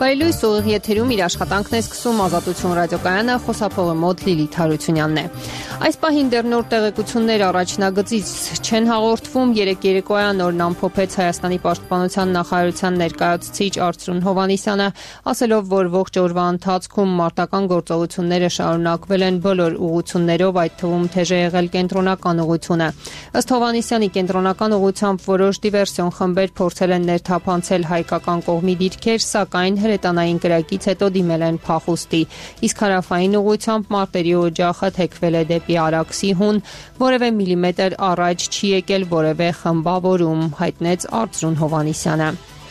Բարելույս ուղիղ եթերում իր աշխատանքն է սկսում Ազատություն ռադիոկայանը, խոսափողը մոտ Լիլիթ Հարությունյանն է։ Այս պահին դեռ նոր տեղեկություններ առաջնագծից չեն հաղորդվում։ Երեկ երեկոյան օրն ամփոփեց Հայաստանի պաշտպանության նախարարության ներկայացուցիչ Արծրուն Հովհաննիսյանը, ասելով, որ ողջ օրվա ընթացքում մարտական գործողությունները շարունակվել են բոլոր ուղղություններով, այդ թվում թեժ է եղել կենտրոնական ուղղությունը։ Ըստ Հովհաննիսյանի, կենտրոնական ուղղությամբ որոշ դիվերսիոն խմբեր փորձել են ներթափանցել հայկական կողմի դիրքեր, սակայն հրետանային կրակից հետո դիմել են փախուստի, իսկ հարավային ուղղությամբ մարտերի օջախը թեքվել է դեպի Արաքսի հուն, որևէ միլիմետր առաջ չի եկել որևէ խմբավորում, հայտնեց Արծրուն Հովհաննիսյանը։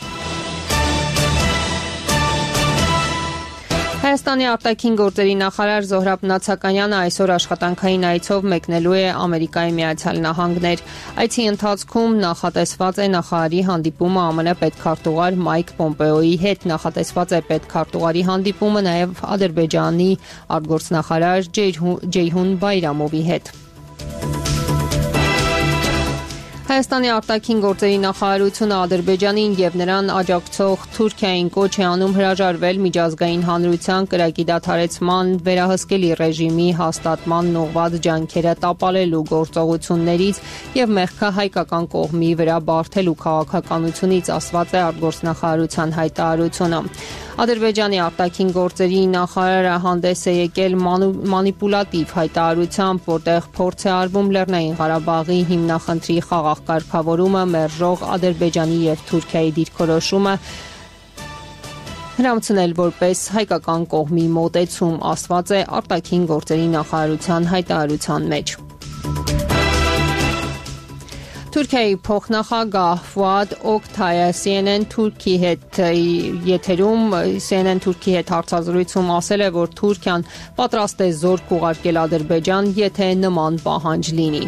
Հայաստանի արտաքին գործերի նախարար Զոհրաբ Նացականյանը այսօր աշխատանքային այցով մեկնելու է Ամերիկայի Միացյալ Նահանգներ։ Այցի ընթացքում նախատեսված է նախարարի հանդիպումը ԱՄՆ պետքարտուղար Մայք Պոմպեոյի հետ, նախատեսված է պետքարտուղարի հանդիպումը նաև Ադրբեջանի արտգործնախարար Ջեյհուն Բայրամովի հետ։ Հայաստանի արտաքին գործերի նախարարությունը Ադրբեջանին եւ նրան աջակցող Թուրքիային կոչ է անում հրաժարվել միջազգային հանրության կրակի դադարեցման վերահսկելի ռեժիմի հաստատման ուղղված ջանքերը տապալելու գործողություններից եւ մեղքը հայկական կողմի վրա բարթելու քաղաքականությունից, ասված է արտգործնախարարության հայտարարությունը։ Ադրբեջանի արտաքին գործերի նախարարը հանդես է եկել մանիպուլատիվ հայտարարությամբ, որտեղ փորձ է արվում Լեռնային Ղարաբաղի հիմնախնդրի խաղաղ կարգավորումը մերժող Ադրբեջանի եւ Թուրքիայի դիրքորոշումը հրամցնել որպես հայկական կողմի մոտեցում, ասված է արտաքին գործերի նախարարության հայտարարության մեջ։ Թուրքիայի փոխնախագահ Ֆուադ Օկթայը CNN Թուրքի հետ հարցազրույցում ասել է, որ Թուրքիան պատրաստ է զորք ուղարկել Ադրբեջան, եթե նման պահանջ լինի։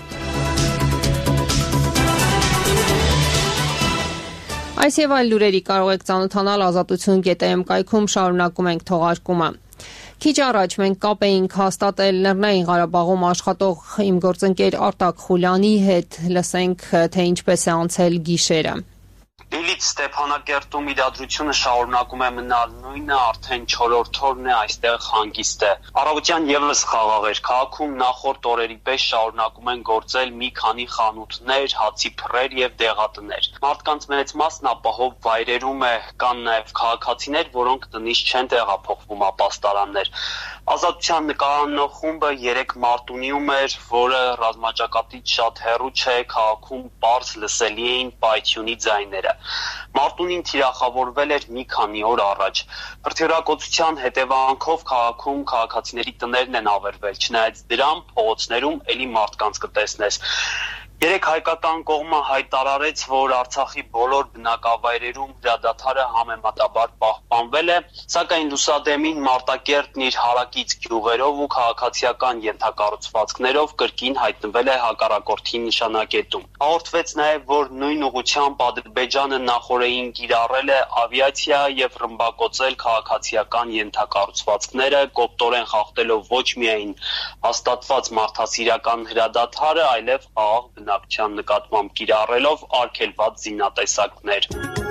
Այս եւ այլ լուրերի կարող եք ծանոթանալ Ազատություն.am կայքում, շարունակում ենք թողարկումը։ Քիչ առաջ մենք կապ էինք հաստատել Լեռնային Ղարաբաղում աշխատող իմ գործընկեր Արտակ Խուլյանի հետ, լսենք, թե ինչպես է անցել գիշերը։ Լիլիթ, Ստեփանակերտում իրադրությունը շարունակում է մնալ նույնը, արդեն 4-րդ օրն է այստեղ հանգիստ է։ Առավոտյան եւս խաղաղ էր քաղաքում, նախորդ օրերի պես շարունակում են գործել մի քանի խանութներ, հացի փռեր եւ դեղատներ։ Մարդկանց մեծ մասն ապահով վայրերում է, կան նաեւ քաղաքացիներ, որոնք տնից չեն տեղափոխվում ապաստարաններ։ Ազատության նկարանող խումբը 3 Մարտունիում էր, որը ռազմաճակատից շատ հեռու չէ, քաղաքում պարզ լսելի էին պայթյունի ձայները։ Մարտունին թիրախավորվել էր մի քանի օր առաջ։ Հրթիռակոծության հետևանքով քաղաքում քաղաքացիների տներն են ավերվել, չնայած դրան փողոցներում էլի մարդկանց կտեսնես։ Երեք հայկական կողմը հայտարարեց, որ Արցախի բոլոր բնակավայրերում հրադադարը համեմատաբար պահպանվել է, սակայն լուսադեմին Մարտակերտն իր հարակից գյուղերով ու քաղաքացիական ենթակառուցվածքներով կրկին հայտնվել է հակառակորդի նշանակետում։ Հաղորդվեց նաև, որ նույն ուղղությամբ Ադրբեջանը նախօրեին կիրառել է ավիացիա եւ ռմբակոծել քաղաքացիական ենթակառուցվածքները, կոպտորեն խախտելով ոչ միայն հաստատված մարդասիրական հրադադարը, այլև խաղաղ բնակչության նկատմամբ կիրառելով արգելված զինատեսակներ։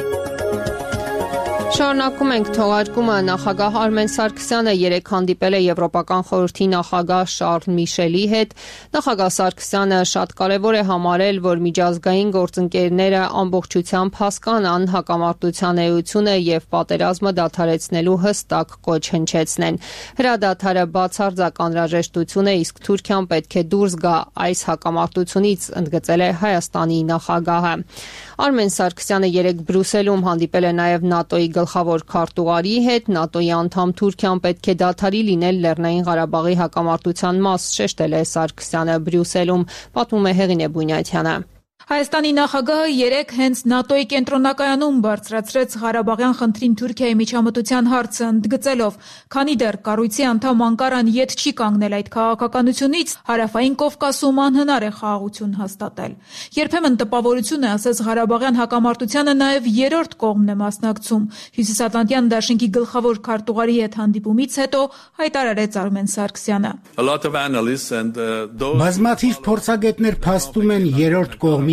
Շարունակում ենք թողարկումը։ Նախագահ Արմեն Սարգսյանը երեկ հանդիպել է Եվրոպական խորհրդի նախագահ Շարլ Միշելի հետ։ Նախագահ Սարգսյանը շատ կարևոր է համարել, որ միջազգային գործընկերները ամբողջությամբ հասկանան հակամարտության էությունը եւ պատերազմը դադարեցնելու հստակ կոչ հնչեցնեն։ Հրադադարը բացարձակ անհրաժեշտություն է, իսկ Թուրքիան պետք է դուրս գա այս հակամարտությունից, ընդգծել է Հայաստանի նախագահը։ Արմեն Սարգսյանը երեկ Բրյուսելում հանդիպել է նաև ՆԱՏՕ-ի գլխավոր քարտուղարի հետ։ ՆԱՏՕ-ի անդամ Թուրքիան պետք է դադարի լինել Լեռնային Ղարաբաղի հակամարտության մաս, շեշտել է Սարգսյանը Բրյուսելում, պատմում է Հեղինե Բունյաթյանը։ Հայաստանի նախագահը երեկ հենց ՆԱՏՕ-ի կենտրոնակայանում բարձրացրեց Ղարաբաղյան խնդրին Թուրքիայի միջամտության հարցը, ընդգծելով, քանի դեռ կառույցի անդամ Անկարան ետ չի կանգնել այդ քաղաքականությունից, հարավային Կովկասում անհնար է խաղաղություն հաստատել։ Երբեմն տպավորություն է, ասես Ղարաբաղյան հակամարտությանը նաև երրորդ կողմն է մասնակցում։ Հյուսիսատլանտյան դաշինքի գլխավոր քարտուղարի հետ հանդիպումից հետո հայտարարեց Արմեն Սարգսյանը։ Բազմաթիվ փորձագետներ փաստում են երրորդ կողմի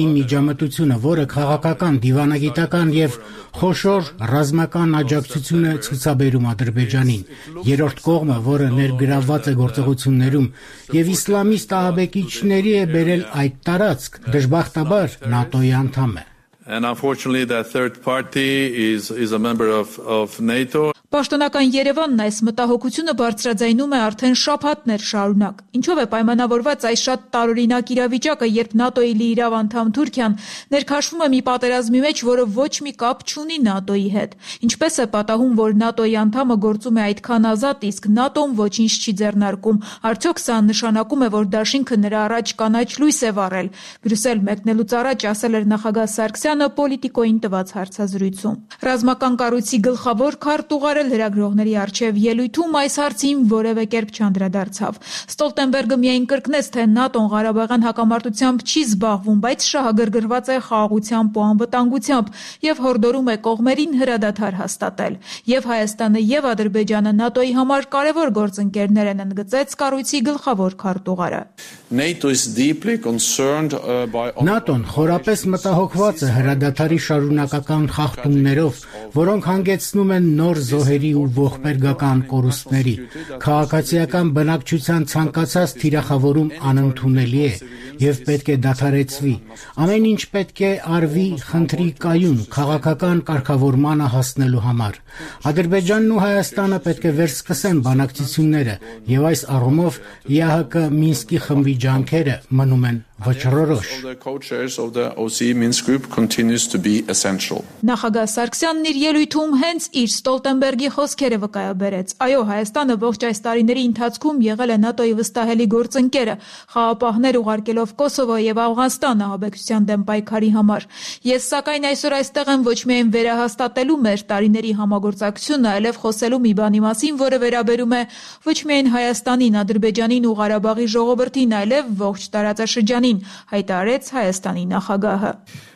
մի միջամտությունը, որը քաղաքական, դիվանագիտական եւ խոշոր ռազմական աջակցություն է ցուցաբերում Ադրբեջանին, երրորդ կողմը, որը ներգրավված է գործողություններում եւ իսլամիստ ահաբեկիչների է բերել այդ տարածք, դժբախտաբար ՆԱՏՕ-ի անդամ է։ And unfortunately that third party is a member of NATO. Պաշտոնական Երևանն այս մտահոգությունը բարձրաձայնում է արդեն շաբաթներ շարունակ։ Ինչով է պայմանավորված այս շատ տարօրինակ իրավիճակը, երբ ՆԱՏՕ-ի լիիրավ անդամ Թուրքիան ներքաշվում է մի պատերազմի մեջ, որը ոչ մի կապ չունի ՆԱՏՕ-ի հետ։ Ինչպես է պատահում, որ ՆԱՏՕ-ի անդամը գործում է այդքան ազատ, իսկ ՆԱՏՕ-ն ոչինչ չի ձեռնարկում։ Արդյոք սա նշանակում է, որ դաշինքը նրա առաջ կանաչ լույս է վառել։ Բրյուսել մեկնելուց առաջ ասել էր նախագահ Սարգսյանը Պոլիտիկոյին տված հարցազրույցում։ Ռազմական կառույցի գլխավոր քարտուղարը լրագրողների առջև ելույթում այս հարցին որևէ կերպ չանդրադարձավ։ Ստոլտենբերգը միայն կրկնեց, թե ՆԱՏՕ-ն Ղարաբաղյան հակամարտությամբ չի զբաղվում, բայց շահագրգռված է խաղաղությամբ ու անվտանգությամբ եւ հորդորում է կողմերին հրադադար հաստատել։ Եվ Հայաստանը եւ Ադրբեջանը ՆԱՏՕ-ի համար կարևոր գործընկերներ են, ընդգծեց կառույցի գլխավոր քարտուղարը։ ՆԱՏՕ-ն խորապես մտահոգված է հրադադարի շարունակական խախտումներով, որոնք հանգեցնում են նոր զոհերի ու ողբերգական կորուստների։ Քաղաքացիական բնակչության ցանկացած թիրախավորում անընդունելի է եւ պետք է դադարեցվի։ Ամեն ինչ պետք է արվի խնդրի կայուն քաղաքական կարգավորմանը հասնելու համար։ Ադրբեջանն ու Հայաստանը պետք է վերսկսեն բանակցությունները եւ այս առումով ԵԱՀԿ Մինսկի խմբի ջանքերը մնում են վճռորոշ։ Նախագահ Սարգսյանն իր ելույթում հենց իր Ստոլտենբերգի խոսքերը վկայաբերեց։ Այո, Հայաստանը ողջ այս տարիների ընթացքում եղել է ՆԱՏՕ-ի վստահելի գործընկերը, խաղապահներ ուղարկելով Կոսովո եւ Աֆղանստան ահաբեկչության դեմ պայքարի համար։ Ես սակայն այսօր այստեղ եմ ոչ միայն վերահաստատելու մեր տարիների համագործակցությունը, այլև խոսելու մի բանի մասին, որը վերաբերում է ոչ միայն Հայաստանին, Ադրբեջանին ու Ղարաբաղի ժողովրդին, այլև ողջ տարածաշրջանին, հայտարարեց Հայաստանի նախագահը։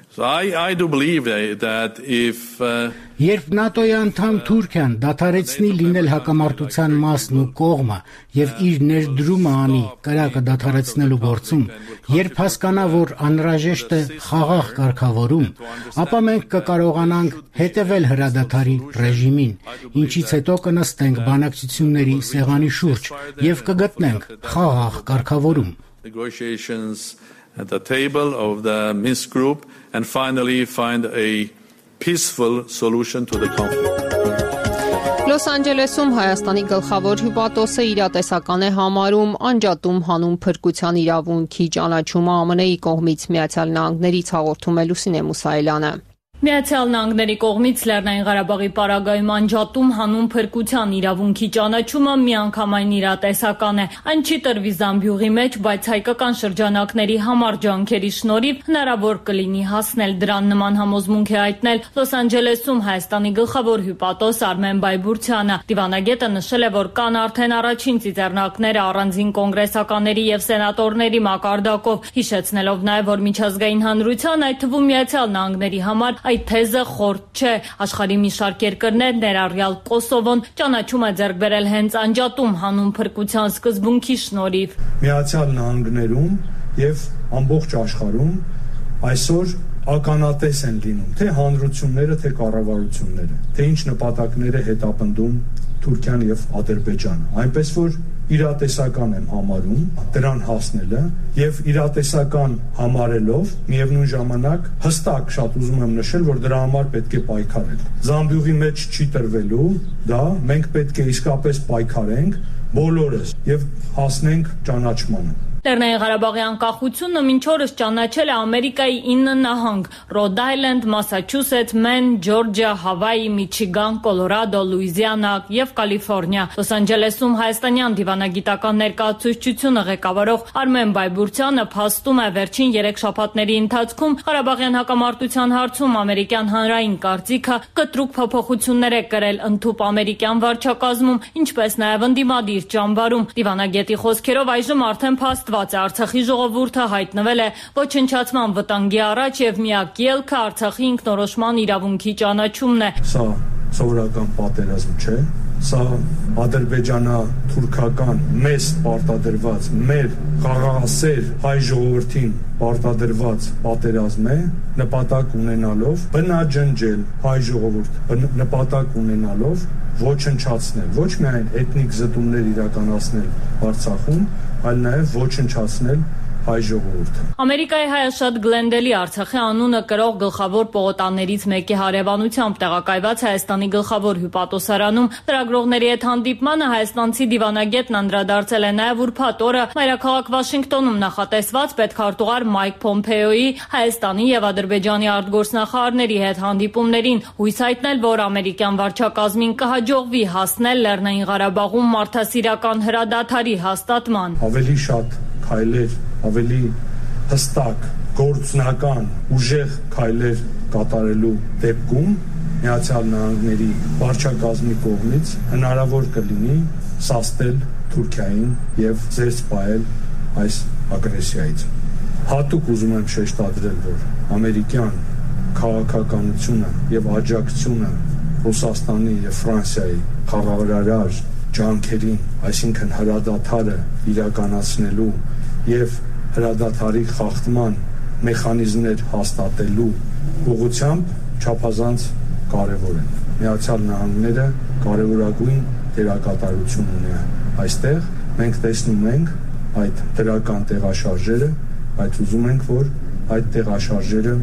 I do believe that if Երբ ՆԱՏՕ-ի անդամ Թուրքիան դադարեցնի լինել հակամարտության մասն ու կողմը եւ իր ներդրումը անի կրակը դադարեցնելու գործում, երբ հասկանա, որ անհրաժեշտ է խաղաղ կարգավորում, ապա մենք կկարողանանք հետևել հրադադարի ռեժիմին, ինչից հետո կնստենք բանակցությունների սեղանի շուրջ եւ կգտնենք խաղաղ կարգավորում։ Negotiations at the table of the Minsk group and finally find a peaceful solution to the conflict. Լոս Անջելեսում Հայաստանի գլխավոր հյուպատոսը իրատեսական է համարում անջատում հանուն փրկության իրավունքի ճանաչումը ԱՄՆ-ի կողմից Միացյալ Նահանգներից հաղորդում է Լուսինե Մուսայելյանը։ Միացյալ Նահանգների կողմից Լեռնային Ղարաբաղի պարագայում անջատում հանուն փրկության իրավունքի ճանաչումը միանգամայն իրատեսական է։ Այն չի տրվի Զամբյուղի մեջ, բայց հայկական շրջանակների համար ջանքերի շնորհիվ հնարավոր կլինի հասնել դրան նման համոզմունք է հայտնել Լոս Անջելեսում Հայաստանի գլխավոր հյուպատոս Արմեն Բայբուրցյանը։ Դիվանագետը նշել է, որ կան արդեն առաջին ծիծեռնակները առանձին կոնգրեսականների եւ սենատորների մակարդակով, հիշեցնելով նաեւ, որ միջազգային հանրության, այդ թվում Միացյալ Նահանգների համար այդ թեզը խորտ չէ։ Աշխարհի մի շարք երկրներ, ներառյալ Կոսովոն, ճանաչում է ձեռք բերել հենց անջատում հանուն փրկության սկզբունքի շնորհիվ։ Միացյալ Նահանգներում եւ ամբողջ աշխարհում այսօր ականատես են լինում թե հանրությունները, թե կառավարությունները, թե ինչ նպատակներ է հետապնդում Թուրքիան եւ Ադրբեջանը, այնպես որ իրատեսական եմ համարում դրան հասնելը եւ իրատեսական համարելով միևնույն ժամանակ հստակ շատ ուզում եմ նշել, որ դրա համար պետք է պայքարել։ Զամբյուղի մեջ չի տրվելու դա, մենք պետք է իսկապես պայքարենք բոլորս եւ հասնենք ճանաչմանը։ Լեռնային Ղարաբաղի անկախությունը մինչ օրս ճանաչել է Ամերիկայի 9 նահանգ՝ Ռոդ Այլենդ, Մասաչուսեթս, Մեն, Ջորջիա, Հավայի, Միչիգան, Կոլորադո, Լուիզիանա եւ Կալիֆոռնիա։ Լոս Անջելեսում հայաստանյան դիվանագիտական ներկայացուցչությունը ղեկավարող Արմեն Բայբուրցյանը փաստում է վերջին 3 շաբաթների ընթացքում Ղարաբաղյան հակամարտության հարցում ամերիկյան հանրային կարծիքը կտրուկ փոփոխություններ է կրել ընդհուպ ամերիկյան վարչակազմում, ինչպես նաեւ ընդդիմադիր ճամբարում։ Դիվանագետի խոսքերով այժմ արդեն փաստված Արցախի ժողովուրդը հայտնվել է ոչնչացման վտանգի առաջ եւ միակ ելքը Արցախի ինքնորոշման իրավունքի ճանաչումն է։ Սա սովորական պատերազմ չէ սա ադրբեջանա-թուրքական մեզ պարտադրված, մեր խաղաղասեր հայ ժողովրդին պարտադրված պատերազմ է, նպատակ ունենալով բնաջնջել հայ ժողովուրդ, նպատակ ունենալով ոչնչացնել, ոչ միայն էթնիկ զտումներ իրականացնել Արցախում, այլ նաև ոչնչացնել հայ ժողովուրդը։ Ամերիկայի հայաշատ Գլենդելի Արցախի անունը կրող գլխավոր պողոտաներից մեկի հարևանությամբ տեղակայված Հայաստանի գլխավոր հյուպատոսարանում լրագրողների հետ հանդիպմանը հայաստանցի դիվանագետն անդրադարձել է նաև ուրբաթ օրը մայրաքաղաք Վաշինգտոնում նախատեսված պետքարտուղար Մայք Պոմպեոյի Հայաստանի եւ Ադրբեջանի արտգործնախարարների հետ հանդիպումներին, հույս հայտնել, որ ամերիկյան վարչակազմին կհաջողվի հասնել Լեռնային Ղարաբաղում մարդասիրական հրադադարի հաստատման։ Ավելի շատ քայլեր, ավելի հստակ, գործնական, ուժեղ քայլեր կատարելու դեպքում Միացյալ Նահանգների վարչակազմի կողմից հնարավոր կլինի սաստել Թուրքիային եւ զերծ պահել այս ագրեսիայից։ Հատուկ ուզում եմ շեշտադրել, որ ամերիկյան քաղաքականությունը եւ աջակցությունը Ռուսաստանի եւ Ֆրանսիայի խաղաղարար ջանքերին, այսինքն հրադադարը իրականացնելու եւ հրադադարի խախտման մեխանիզմներ հաստատելու ուղղությամբ չափազանց կարևոր են։ Միացյալ Նահանգները կարևորագույն դերակատարություն ունի այստեղ։ Մենք տեսնում ենք այդ դրական տեղաշարժերը, բայց ուզում ենք, որ այդ տեղաշարժերը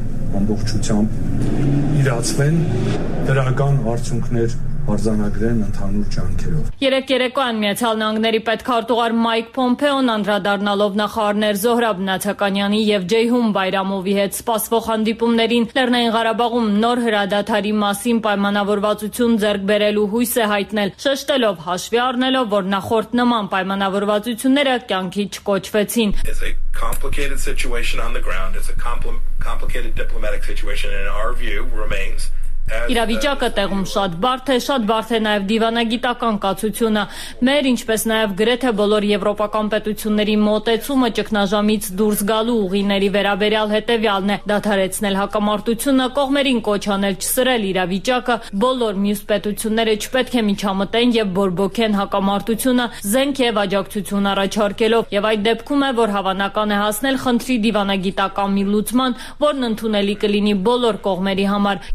ամբողջությամբ իրացվեն, դրական արդյունքներ արձանագրեն ընդհանուր ջանքերով։ Երեկ երեկոյան Միացյալ Նահանգների պետքարտուղար Մայք Պոմպեոն անդրադառնալով նախարարներ Զոհրաբ Նաթականյանի եւ Ջեյհուն Բայրամովի հետ սպասվող հանդիպումներին Լեռնային Ղարաբաղում նոր հրադադարի մասին պայմանավորվածություն ձեռք բերելու հույս է հայտնել, շեշտելով հաշվի առնելով, որ նախորդ նման պայմանավորվածությունները կյանքի չկոչվեցին։ Complicated situation on the ground. It's a complicated diplomatic situation, and in our view remains Իրավիճակը տեղում շատ բարդ է նաև դիվանագիտական կացությունը։ Մեր, ինչպես նաև գրեթե բոլոր եվրոպական պետությունների մոտեցումը ճգնաժամից դուրս գալու ուղիների վերաբերյալ հետևյալն է՝ դադարեցնել հակամարտությունը, կողմերին կոչ անել չսրել իրավիճակը, բոլոր մյուս պետությունները չպետք է միջամտեն եւ բորբոքեն հակամարտությունը, զենք եւ աջակցություն առաջարկելով, եւ այդ դեպքում է, որ հավանական է հասնել խնդրի դիվանագիտական մի լուծման, որն ընդունելի կլինի բոլոր կողմերի համար։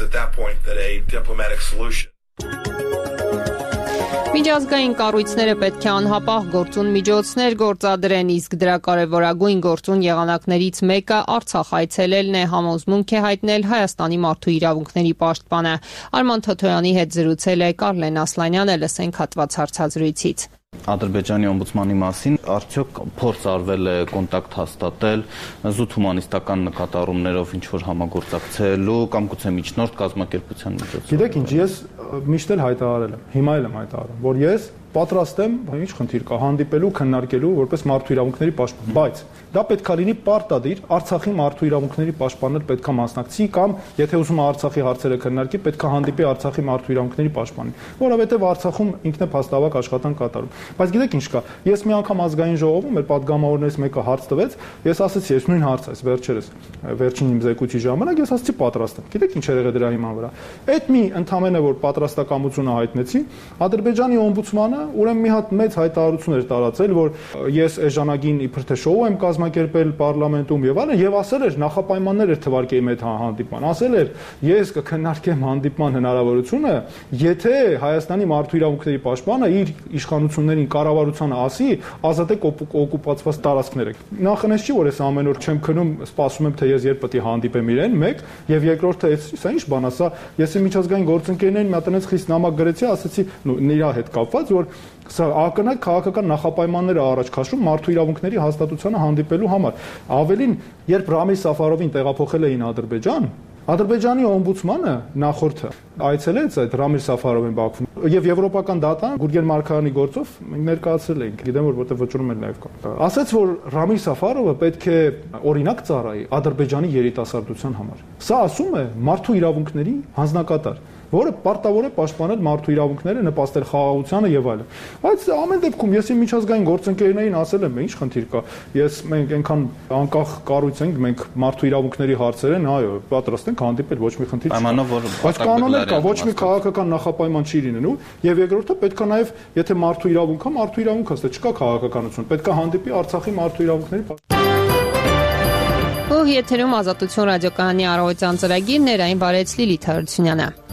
Միջազգային կառույցները պետք է անհապաղ գործուն միջոցներ գործադրեն, իսկ դրա կարևորագույն գործուն եղանակներից մեկը Արցախ այցելելն է, համոզմունք է հայտնել Հայաստանի մարդու իրավունքների պաշտպանը։ Արման Թոթոյանի հետ զրուցել է Կարլեն Ասլանյանը, լսենք հատված հարցազրույցից։ Ադրբեջանի օմբուդսմանի մասին արդյոք փորձ արվել է կոնտակտ հաստատել զուտ հումանիստական նկատառումներով ինչ-որ համագործակցելու կամ գուցե միջնորդ կազմակերպության միջոցով։ Գիտեք ինչ, ես միշտ էլ հայտարարել եմ, հիմա էլ եմ հայտարարում, որ ես պատրաստ եմ, ինչ խնդիր կա, հանդիպելու, քննարկելու որպես մարդու իրավունքների պաշտպան, բայց դա պետքա լինի պարտադիր, Արցախի մարդու իրավունքների պաշտպաններ պետքա մասնակցի կամ եթե ուզում է Արցախի հարցերը քննարկի, պետքա հանդիպի Արցախի մարդու իրավունքների պաշտպանին, որովհետև Արցախում ինքնափաստավակ աշխատանք կատարում։ Բայց գիտեք ինչ կա, ես մի անգամ ազգային ժողովում մեր падգամավորներից մեկը հարց տվեց, ես ասացի, ես նույն հարցը այս վերջերս վերջին իմ զեկույցի ժամանակ ես ասացի պատրաստ եմ։ Գիտեք ինչ եղել է դրա հիման վրա։ Այդ մի ընդամենը որ պատրաստակամությունը հայտնեցի, Ադրբեջանի օմբուդսմանը ուրեմն մի հատ մեծ հայտարարություն էր տարածել, որ ես էժանագին իբր թե շոու եմ կազմակերպել պարլամենտում եւ այլն, եւ ասել էր նախապայմաններ էր թվարկեի մեծ հանդիպման, ասել էր ես կքննարկեմ հանդիպման հնարավորությունը, եթե Հայաստանի մարդու իրավունքների պաշտպանը իր իշխանություններին կառավարությանը ասի ազատեք օկուպացված տարածքները։ Նախնես չի որ ես ամեն օր չեմ քնում, սպասում եմ թե ես երբ պետք է հանդիպեմ իրեն, մեկ, եւ երկրորդը սա ինչ բան է, սա ես իմ միջազգային գործընկերներին մի հատ այնպես խիստ նամակ գրեցի, ասացի նրա հետ կապված, որ սա ակնհայտ քաղաքական նախապայմանները առաջ քաշում մարդու իրավունքների հաստատությանը հանդիպելու համար։ Ավելին, երբ Ռամիլ Սաֆարովին տեղափոխել էին Ադրբեջան, Ադրբեջանի օմբուդսմանը նախորդը այցելեց այդ Ռամիլ Սաֆարովին Բաքվում եւ եվրոպական դատան Գուրգեն Մարկարյանի գործով ներկայացրել ենք, գիտեմ որ որտեղ վճռում են նաեւ կա։ Ասաց որ Ռամիլ Սաֆարովը պետք է օրինակ ծառայի Ադրբեջանի երիտասարդության համար։ Սա ասում է մարդու իրավունքների հանձնակատար։ որը պարտավոր է պաշտպանել մարդու իրավունքները, նպաստել խաղաղությանը եւ այլն։ Բայց ամեն դեպքում ես իմ միջազգային գործընկերներին ասել եմ, ինչ խնդիր կա։ Մենք այնքան անկախ կառույց ենք, մենք մարդու իրավունքների հարցեր են, այո, պատրաստ ենք հանդիպել, ոչ մի խնդիր չկա։ Բայց կանոններ կա, ոչ մի քաղաքական նախապայման չի լինելու, եւ երկրորդը պետք է նաեւ, եթե մարդու իրավունք կա, մարդու իրավունք հստակ չկա քաղաքականություն, պետք է հանդիպի Արցախի մարդու իրավունքների Եթերում Ազատություն ռադիոկայանի առավոտյան ծրագիրն էր, այն վարեց Լիլիթ Հարությունյանը։